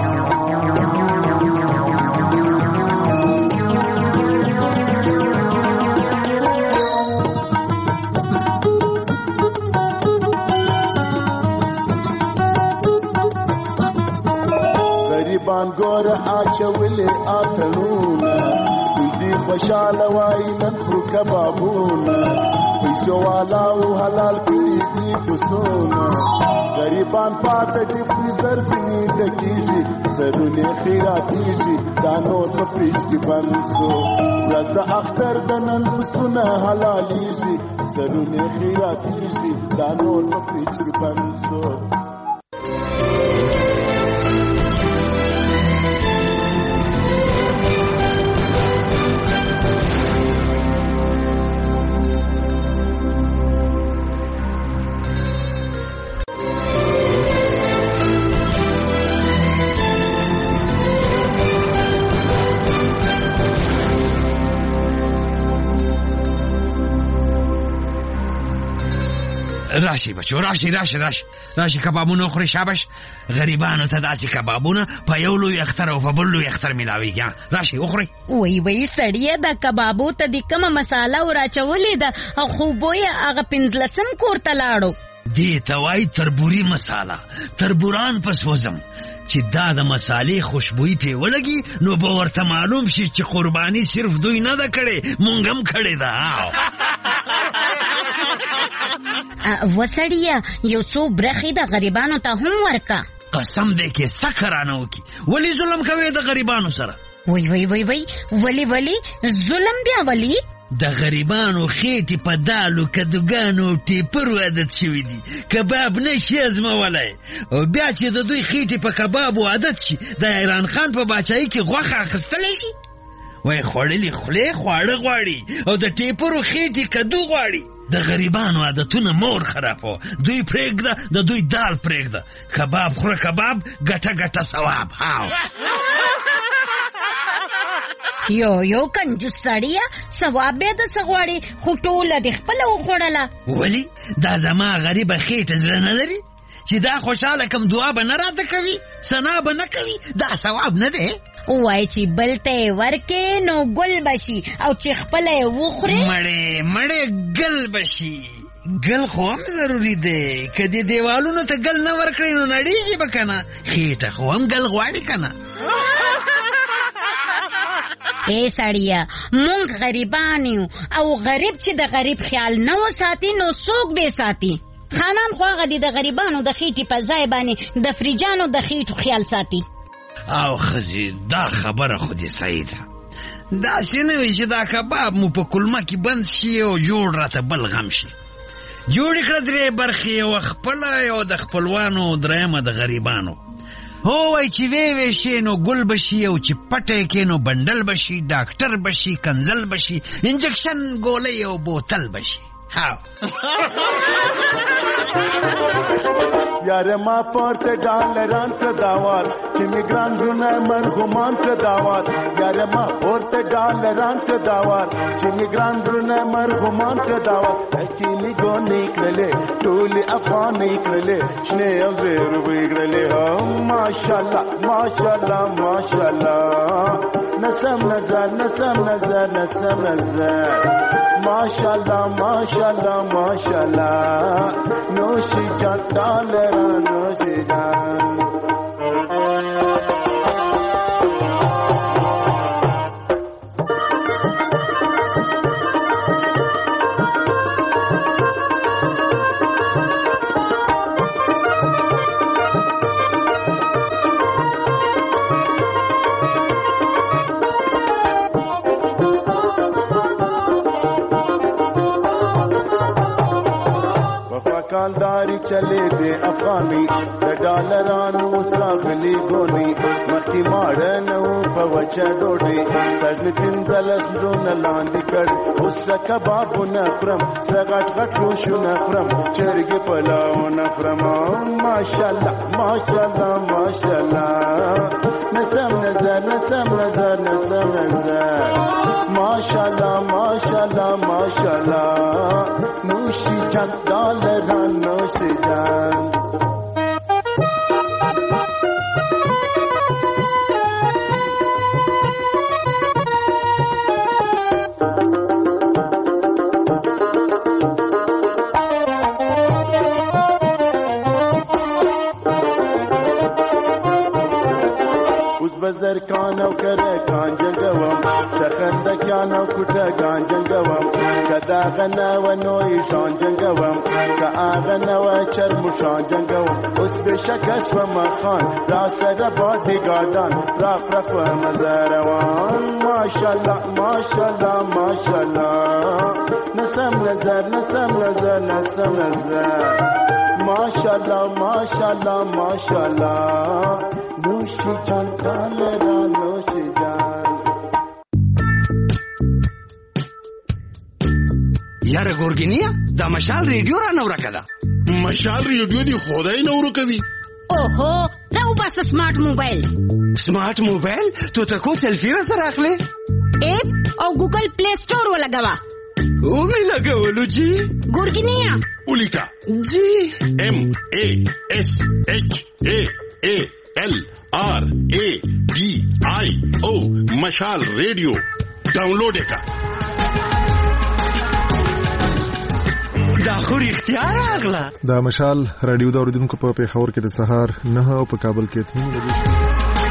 ګوره اچولې اتلونه، دوی دې خوشاله وای نن خورو کبابونه، پیسو والا او حلال کړي دي پسونه، غریبان پاته دي فریزر ځینې ډکېږي، سرونه خیراتېږي، دا نور په فریج کې بند شو. ورځ د اختر د نن پسونه حلالېږي، سرونه خیراتېږي، دا نور په فریج کې بند شو. راشي بچو، راشي کبابونه خوري. شاباش، غریبانو ته داسې کبابونه په یو لوی اختر او په بل لوی اختر ملاویږي. راشي وخورئ. وای سړیه د کبابو ته د کومه مساله وراچولې ده، خو بوی هغه 15 کور ته لاړو. دې ته وایي تربوري مساله. تربوران پس وزم چې دا د مسالې خوشبویي پې ولګي نو به ورته معلوم شي چې قرباني صرف دوی نه ده کړې، مونږ هم کړې ده. وسړیه یو څو برخې د غریبانو ته هم ورکه. قسم دی کې سکه رانه وکي. ولې ظلم کوې د غریبانو سره؟ وی ولی ظلم بیا ولی؟ د غریبانو خېټې په دالو کدوګانو ټیپرو عادت شوي دي، کباب نشي ازمولی، او بیا چې د دوی خېټې په کبابو عادت شي د ایران خان په باچایي کې غوښه اخیستلی شي. وای خوړلې خولې خواړه غواړي او د ټیپرو خېټې کدو غواړي. د غریبانو عادتونه مور خرابو. دوی پرېږده، د دوی دال پرېږده. کباب خوره کباب، ګټه ګټه ثواب. یو کنجوس سړیه، ثواب بیا د څه غواړي، خو ټوله دې خپله وخوړله. ولې؟ دا زما غریبه خېټه زړه نه لري چې دا خوشحاله کم دعا به نه راته کوي، ثنا به نه کوي؟ دا ثواب نه دی. وای چې بل ته یې ورکې نو ګل بشي، او چې خپله یې وخورې مړې ګل بشي. ګل خو هم ضروري دی، که دې دیوالونو ته ګل نه ورکړې نو نړېږي به که نه. خېټه خو هم ګل غواړي که نه. اے سړیه، مونږ غریبان یو، او غریب چې د غریب خیال نه وساتي نو څوک به ساتي؟ خانان خو هغه دي د غریبانو د خېټې په ځای باندې د فریجانو د خېټو خیال ساتي. او ښځې دا خبره خو دې صحیح ده. داسې نه وي چې دا کباب مو په کلمه کې بند شي او جوړ راته بل غم شي. جوړې کړه درې برخې، یوه خپله، یو د خپلوانو، درېیمه د غریبانو. هو وای چې وی شي نو ګل بشي، او چې پټه کې نو بندل بشي، ډاکټر بشي، کنزل بشي، انجکشن ګولۍ او بوتل بشي. یاره ما پورته ډالران کړه داوار چې میګران زونه مرغومان کړه داوار. یاره ما پورته ډالران کړه داوار چې میګران زونه مرغومان کړه داوار. اکیلی ګونې کړلې ټولې افغانې کړلې شنې او زیر وې کړلې. ماشاءالله ماشاءالله ماشاءالله، نسم نظر نسم نظر نسم نظر. ماشاءالله ماشاءالله ماشاءالله، نوشی جان ډالران نوشی جان. کانداری چلے دے افغانی د ډالرانو ساغلی ګونی، مخکې ماړه نو په وچه ډوډۍ سږنې پنځلس زړونه لاندې کړ. اوس څه کبابونه خورم، څه غټ غټ لوشونه خورم، چرګې پلاونه خورم. ماشاءالله ماشاءالله ماشاءالله، نسم نظر نسم نظر نسم نظر. ماشاءالله ماشاءالله ماشاءالله، نوشی جان ډالران نوشی جان. بزر کان او کره کان جنگوم، چخند کان او کټه کان جنگوم. کدا غنا و نوې شان جنگوم، کا اغنا و چرم شان جنگوم. اوس به شکس و مخان را سره باډي ګاډان را پرف مزروان. ماشاءالله ماشاءالله ماشاءالله، نسم نظر نسم نظر نسم نظر. ماشاءالله ماشاءالله ماشاءالله، نوشی جان ډالران نوشی جان. یاره ګورګینیا، دا مشال ریډیو را نه ورکه ده. مشال ریډیو دی خدای نه ورکوي. اوهو، راو بس سمارټ موبایل. سمارټ موبایل؟ تو ته کو سیلفي را سره اخلې؟ ایپ او ګوګل پلی سٹور ولګوا. او می لګولو جی. ګورګینیا ولیکا جی. MASHALRADIO مشال ریڈیو ڈاؤنلوڈ کا. دا خو رښتیا راغله. د مشال رادیو د اوریدونکو په پیښور کې د سهار 9 او په کابل کې 3 بجې.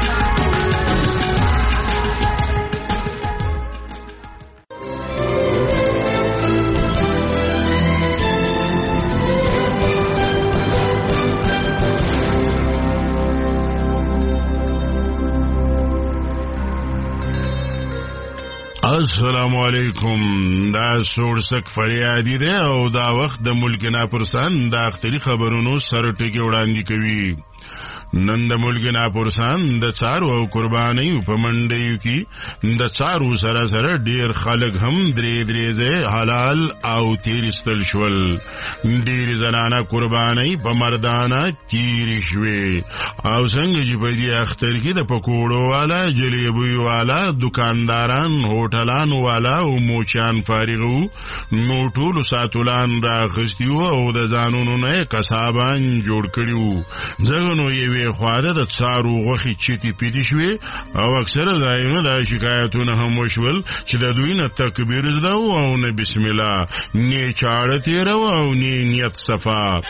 السلام علیکم. دا سوړسک فریادي دی او دا وخت د ملک ناپرسان د اختری خبرونو سر ټکی وړاندې کوي. نن د ملک ناپرسان د څارو او قربانیو په منډیو کې د څارو سره سره ډیر خلک هم درې حلال او تیر استل شول. ډیر زنانه قربانی په مردانه تیر شوي او څنګه چې په دې اختر کې د پکوړو والا، جلیبیو والا، دکانداران، هوټلان والا او موچان فارغو، نو ټول ساتولان راخستیو او د ځانونو نه کسابان جوړ کړیو. ځګنو یې خواده د څارو غوښې چیتې پیتې شوې او اکثره ځایونه دا شکایتونه هم وشول چې د دوی نه تکبیر زده او نه بسم الله، نه چاړه تېره او نه نیت صفا.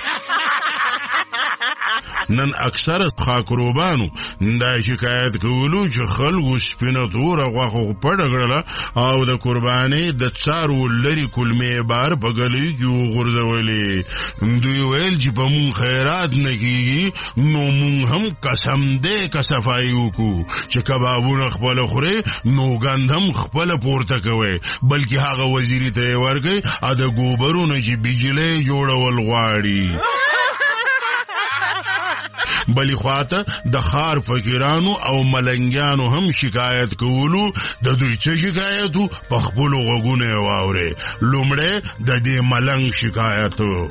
نن اکثر خاکروبانو دا شکایت کولو چې خلکو سپینه توره غوښه پټه کړله او د قربانۍ د څارو لرې کلمې بار په ګلیو کې وغورځولې. دوی ویل چې په مونږ خیرات نه کېږي نو مونږ هم قسم دی که صفایي وکړو چې کبابونه خپله خورئ نو ګند هم خپله پورته کوئ، بلکې هغه وزیري ته یې ورکئ د ګوبرونه چې بجلۍ جوړول غواړي. بلی خواته د خار فقیرانو او ملنګیانو هم شکایت کولو. د دوی څه شکایتو په خپلو غوږونه یې واورئ. لومړی د دې ملنګ شکایتو.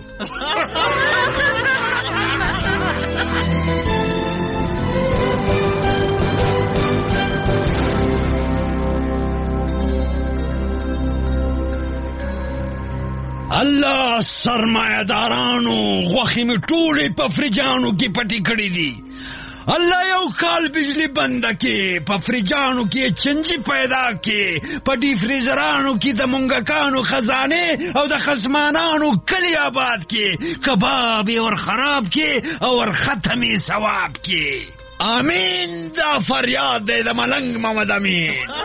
الله سرمایدارانو غوښې مې ټولې په فریجانو کې پټې کړې دي. الله یو کال بجلی بنده کې، په فریجانو کې چنجي پیدا کې، په ډی فریزرانو کې د مونګکانو خزانه او د خصمانانو کلی آباد کې، کباب اور خراب کې او ور ختمي ثواب کې. آمین. دا فریاد دی د ملنګ محمد امین.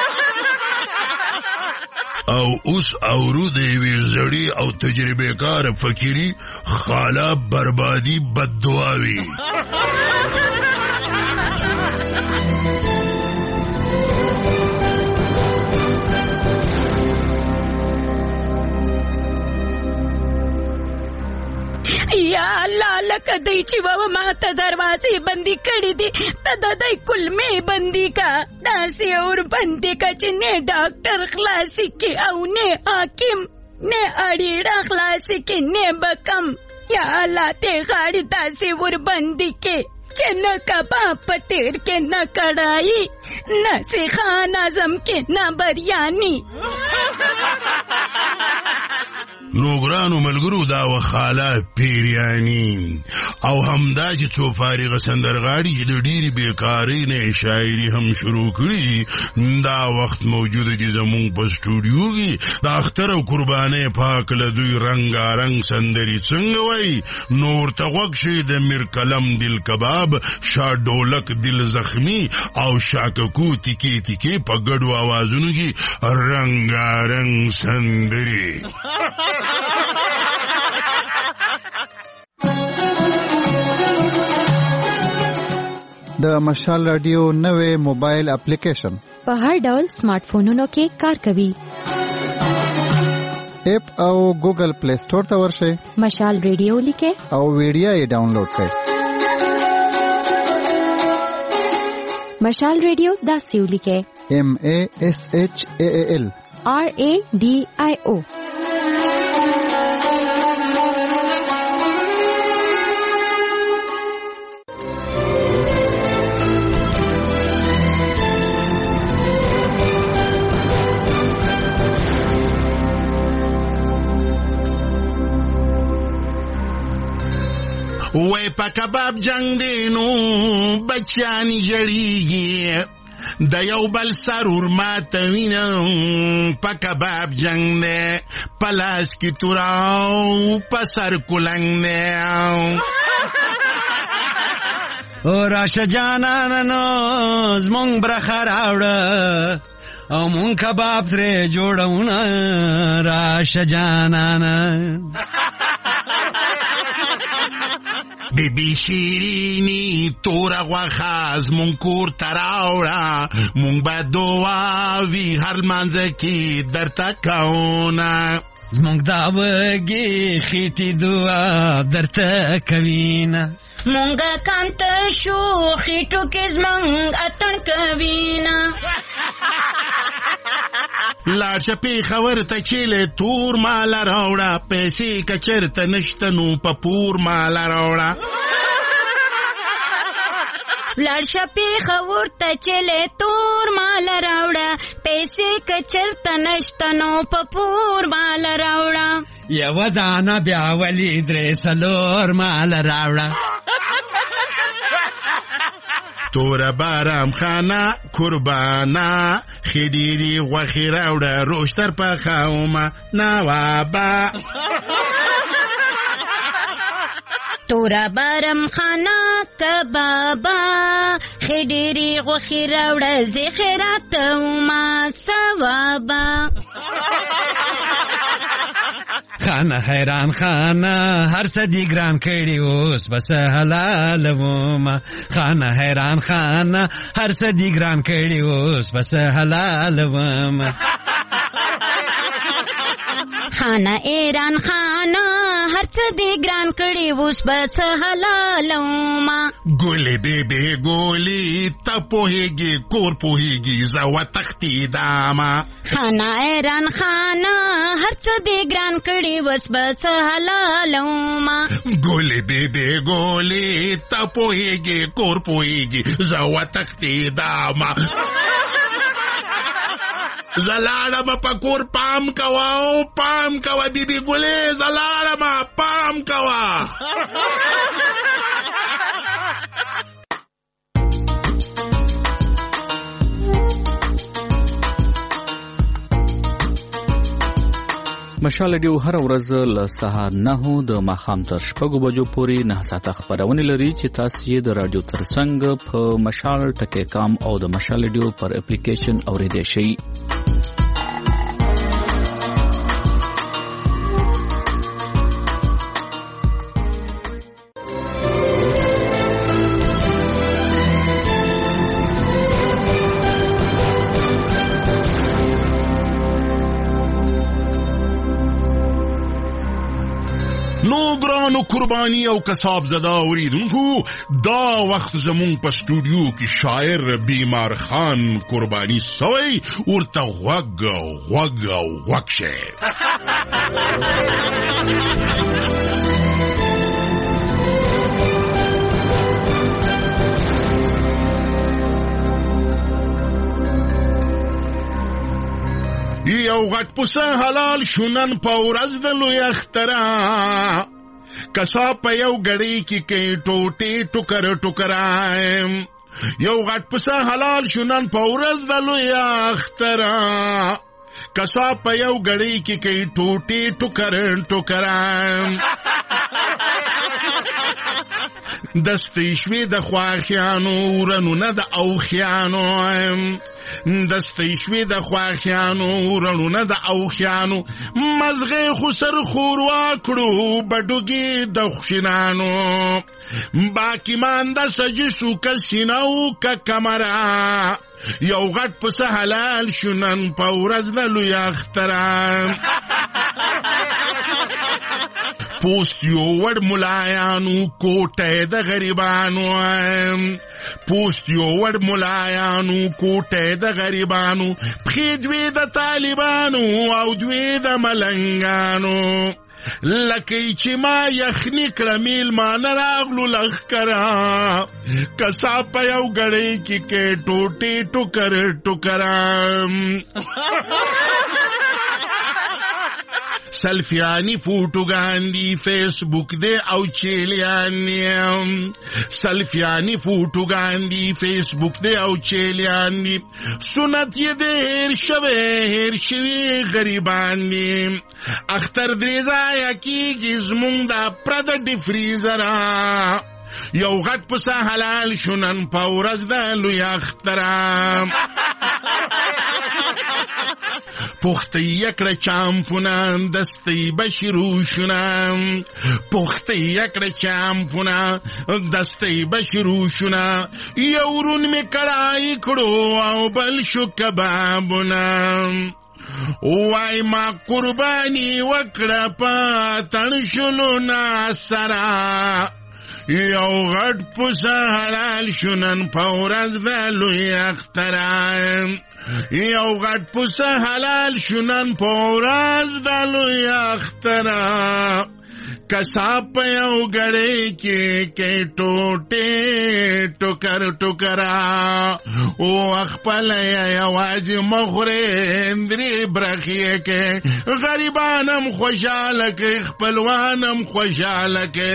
او اوس اورو د یوې زړې او تجربه کار فقیری خالا بربادی بددعاوي. یا الله لکه دی چې بابا ما ته دروازې بندي کړې دي، ته د دی کلمې بندي کا، داسې اور بندي کا چې نه ډاکټر خلاصي کې او نه حاکم نه اړیړه خلاصي کې نه بکم. یا الله ته غاړي داسې ور بندي کې چې نه کباب په تیر کې نه کړای، نه سیخان اعظم کې نه بریانی. نو ګرانو ملګرو دا وخاله پیریانی او همدا چې څو فارغه سندرغاړي چې د ډېرې بیکارۍ نه شاعري هم شروع کړي دا وخت موجود دي زمونږ په سټوډیو کې. د اختر او قربانۍ پاک له دوی رنګارنګ سندري څنګه وایي نو ورته غوږ شي د میر قلم دل کباب، شا ډولک دل زخمی او شاککو تیکې تیکې په ګډو آوازونو کې رنګارنګ سندري. د مشال رادیو نوې موبایل اپلیکیشن په هر ډول سمارټ فونونو کې کار کوي. اپ او ګوګل پلی سٹور ته ورشئ، مشال رادیو لیکئ او ویډیو یې ډاونلوډ کړئ. مشال رادیو داسې ولیکئ MASHAAL RADIO. وای په کباب جنگ دی نو بچانی جړیږي، د یو بل سرور ماتوینه په کباب جنگ دی په لاس کې توراو په سر کلنګ دی او راشه جانانو زمونږ برخه راوړه او مونږ کباب ترې جوړونه راشه جانانه بی بی شیرینی تور غوښه زمونږ کور ته راوړه مونږ به دعاوي هر لمانځه کې درته کوونه زمونږ دا وږې خېټې دعا درته کوینه مونږه کانت شو خېټو کې زمونږ اتڼ کوینه لاړ شه پېښور ته چیلې تور ماله راوړه پیسې که چېرته نشته نو په پور ماله راوړه لاړ شه پېښور ته چیلې تور ماله راوړه پیسې که چېرته نشته نو په پور ماله راوړه یوه دانه بیا ولې درې څلور ماله راوړه توره بارم خانه قربانه خیډيري غوښې راوړه روشتر پخومه نوابه توره بارم خانه کبابا خیډيري غوښې راوړه زه خیرات وما ثوابا خانه حیران خانه هر څه دی ګران کړي اوس بس حلال وما خانه حیران خانه هر څه دی ګران کړي اوس بس حلال وما خانه ایران خانه هر څه دی ګران کړي اوس بس حلال وما ګولې بیبي ګولې ته پوهېږي کور پوهېږي زه وتښتې داما خانه ایران خانه هر څه دی ګران کړي اوس بس حلال وما ګولې بیبي ګولې ته پوهېږي کور پوهېږي زه وتښتې داما زلاړم په کور پام کوا او پام کوا بیبي ګولې زلاړم پام کوا مشال ډیو هر ورځ له سهار 9 د ماښام تر 6 بجو پورې 9 ساعته خبرونه لري چې تاسو یې د رادیو ترڅنګ په مشال ټکی کام او د مشال ډیو پر اپلیکیشن اوریدئ شئ. نو قربانی او کساب زده اوریدونکو دا وخت زمون په سټوډیو کې شاعر بیمار خان قربانی سوی ورته غوږ شه یو غټ پوسه حلال شونن په ورځ د لوی اخترا کساب په یو غړی کې ټوټې ټوکرایم یو غټ پوسه حلال شونن په ورځ د لوی اخترا کساب په یو غړی کې ټوټې ټوکرایم دستې شوې د خواخیانو ورنونه د اوخیانو دستې شوې د خواخیانو ورنونه د اوخیانو مزغې خسر خوروا کړو بډوګي د خوشینانو باقی مانده سجسو کسینو که کمرا یو غټ پسه حلال شونن په ورځ د لوی اخترا پوست یو وړ ملایانو کوټه د غریبانو پوست یو وړ ملایانو کوټه د غریبانو پخې دوی د طالبانو او دوی د ملنګانو لکه چې ما یخنی کړه میلمانه راغلو لښکرا کساب په یو غړی کې ټوټې ټوکرام سلفیانی فوټوګان دي فیسبوک دی او چیلیان دي سلفیانی فوټوګان دي فیسبوک دی او چیلیان دي سنت یې دی هیر شوي غریبان دي اختر درې ځایه کېږي زمونږ دا پرده ډیفریزره یو غټ پسه حلال شونن په ورځ د لوی اختره پخته یکړه چامپونه دستی بشرو شونم پخته یکړه چامپونه دستی بشرو شونه یو رون می کړای کړو او بل شو کبابونه وای ما قربانی وکړه په تن شلو ناسرا یو غټ پسه حلال شونن په ورځ د لوی اختره یو غټ پسه حلال شونن په ورځ د لوی اختره کساب په یو غړې کې ټوټه ټوکر ټوکرا او خپل یوازې مخره اندري برخیه کې غریبانم خوشاله کې خپلوانم خوشاله کې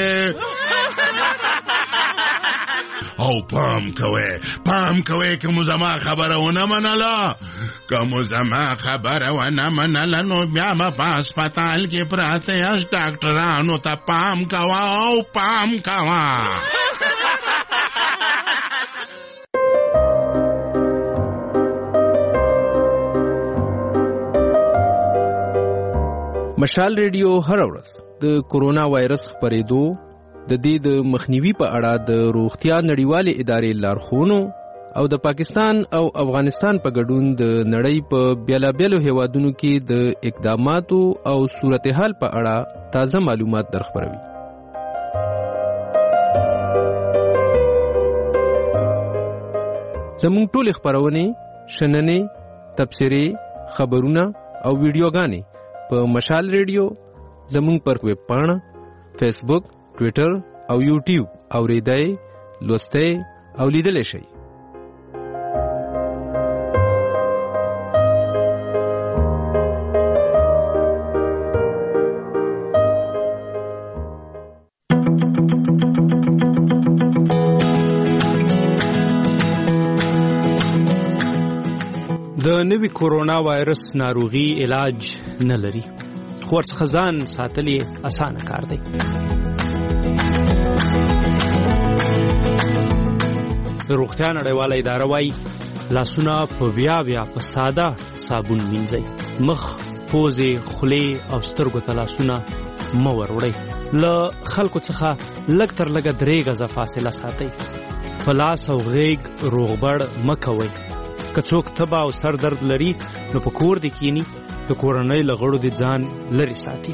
او پام کوي که مو زما خبره ونه منله نو بیا به په هسپتال کې پراته یاست ډاکټرانو ته پام کوه او پام کوه مشال ریډیو هر ورځ د کورونا وایرس خپرېدو د دې د مخنیوي په اړه د روغتیا نړیوالې ادارې لارښوونو او د پاکستان او افغانستان په ګډون د نړۍ په بیلابیلو هیوادونو کې د اقداماتو او صورتحال په اړه تازه معلومات درخبروي. زموږ ټول خبرونه شننې تبصرې خبرونه او ویډیوګانې په مشال ریډیو زموږ پر ویب پاڼه فیسبوک ټویټر او یوټیوب اوریدای لوستای او لیدل شي. د نوي کورونا وایرس ناروغي علاج نه لري خو ورڅخه ځان ساتل یې اسانه کار دی. د روغتیا نړیواله اداره وايي لاسونه په بیا په ساده صابون وینځئ. مخ، پوزې، خولې او سترګو ته لاسونه مه وروړئ. له خلکو څخه لږ تر لږه 3 غزه فاصله ساتئ. په لاس او غېږ روغبړ مه کوئ. که څوک تبه او سر درد لري نو په کور دې کینی د کورنۍ له غړو دې ځان لرې ساتي.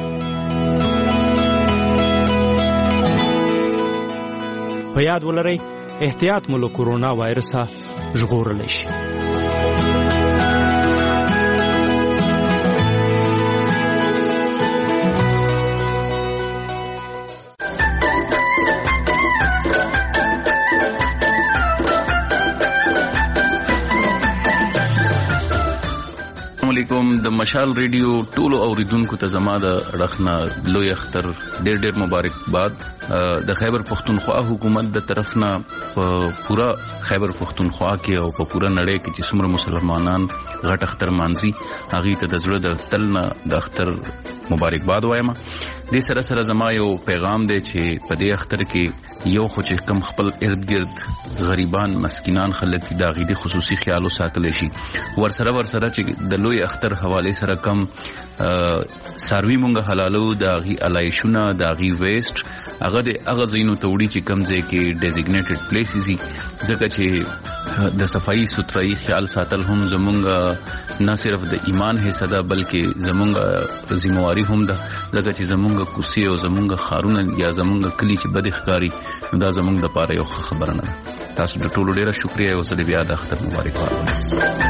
په یاد ولرئ احتیاط مو له کورونا وایرسه ژغورلی شي. علیکم د مشال ریډیو ټولو اوریدونکو ته زما د رخنا لوی اختر ډېر مبارکباد. د خیبر پختونخوا حکومت د طرفنا په پورا خیبر پختونخوا کې او په پورا نړۍ کې چې څومره مسلمانان غټ اختر مانځي هغه ته د زړه د تلنا د اختر مبارکباد وایم. د سره زما یو پیغام دی چې په دې اختر کې یو خو چې کم خپل ارد گرد غریبان مسکینان خلک د غیدي خصوصي خیال ساتل شي. ورسره چې د لوی اختر حواله سره کم ساروی مونږه حلالو د غي الایشونه د غي ویسټ هغه د هغه زینو توړي چې کم ځای کې ډیزیګنیټډ پلیسز دي ځکه چې د صفائی سوترای خیال ساتل هم زمونږ نه صرف د ایمان حصہ ده بلکې زمونږ ذمہواری هم ده ځکه چې زمونږ کوسي او زمونږ خارونه یا زمونږ کلی چې بد ښکاری دا زمونږ د پاره یو خبره نه. تاسو د ټولو ډیره شکریا او زه د بیا د اختر مبارک وایم.